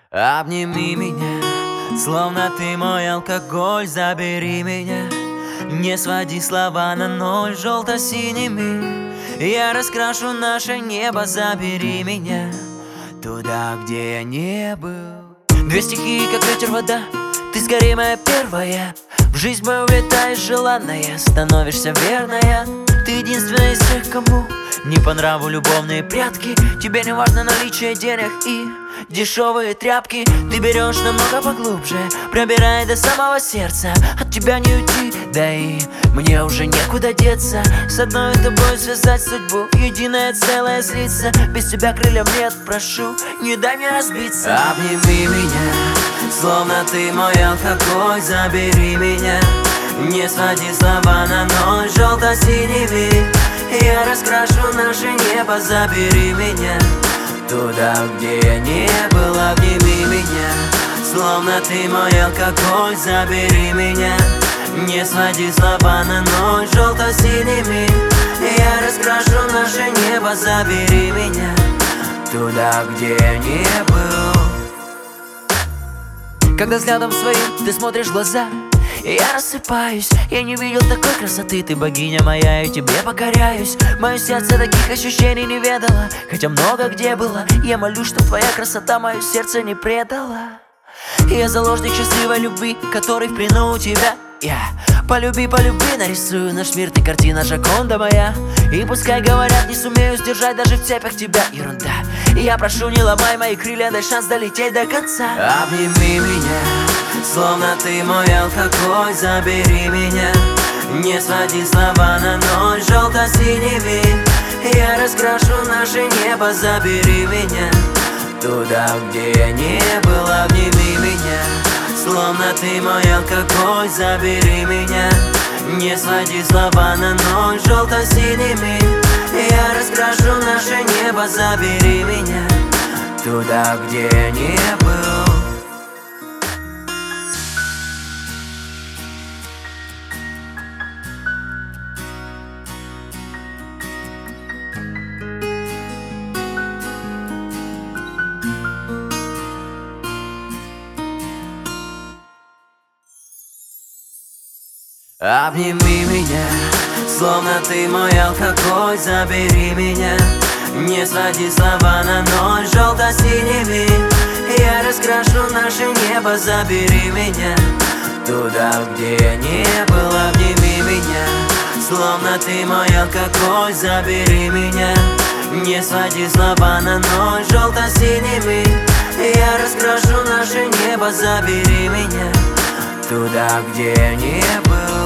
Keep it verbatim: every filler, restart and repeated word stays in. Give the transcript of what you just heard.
Обними меня, словно ты мой алкоголь, забери меня. Не своди слова на ноль желто-синими. Я раскрашу наше небо, забери меня туда, где я не был. Две стихии, как ветер, вода, ты скорее моя первая. В жизнь мою влетаешь желанная, становишься верная. Ты единственная из тех, кому не по нраву любовные прятки. Тебе не важно наличие денег и дешевые тряпки. Ты берешь намного поглубже, пробирая до самого сердца. От тебя не уйти, да и мне уже некуда деться. С одной тобой связать судьбу, единое целое слиться. Без тебя крыльев нет, прошу, не дай мне разбиться. Обними меня, словно ты мой алкоголь, забери меня. Не своди слова на ноль желто-синими. Я раскрашу наше небо, забери меня туда, где я не был. Обними меня, словно ты мой алкоголь, забери меня. Не своди слова на ноль желто-синими. Я раскрашу наше небо, забери меня туда, где я не был. Когда взглядом своим ты смотришь в глаза, я рассыпаюсь, я не видел такой красоты. Ты богиня моя, и тебе покоряюсь. Мое сердце таких ощущений не ведало, хотя много где было. Я молюсь, чтоб твоя красота мое сердце не предала. Я заложник счастливой любви, который в плену у тебя. Я полюби, полюби, нарисую наш мир, ты картина Джоконда моя. И пускай говорят, не сумею сдержать даже в цепях тебя, ерунда. Я прошу, не ломай мои крылья, дай шанс долететь до конца. Обними меня, словно ты мой алкоголь, забери меня. Не своди слова на ноль желто-синими. Я раскрашу наше небо, забери меня туда, где я не был. Обними меня, словно ты мой алкоголь, забери меня. Не своди слова на ноль желто-синими. Я раскрашу наше небо, забери меня туда, где я не был. Обними меня, словно ты мой алкоголь, забери меня. Не своди слова на ноль желто-синими. Я раскрашу наше небо, забери меня туда, где я не был. Обними меня, словно ты мой алкоголь, забери меня. Не своди слова на ноль желто-синими. Я раскрашу наше небо, забери меня туда, где я не был.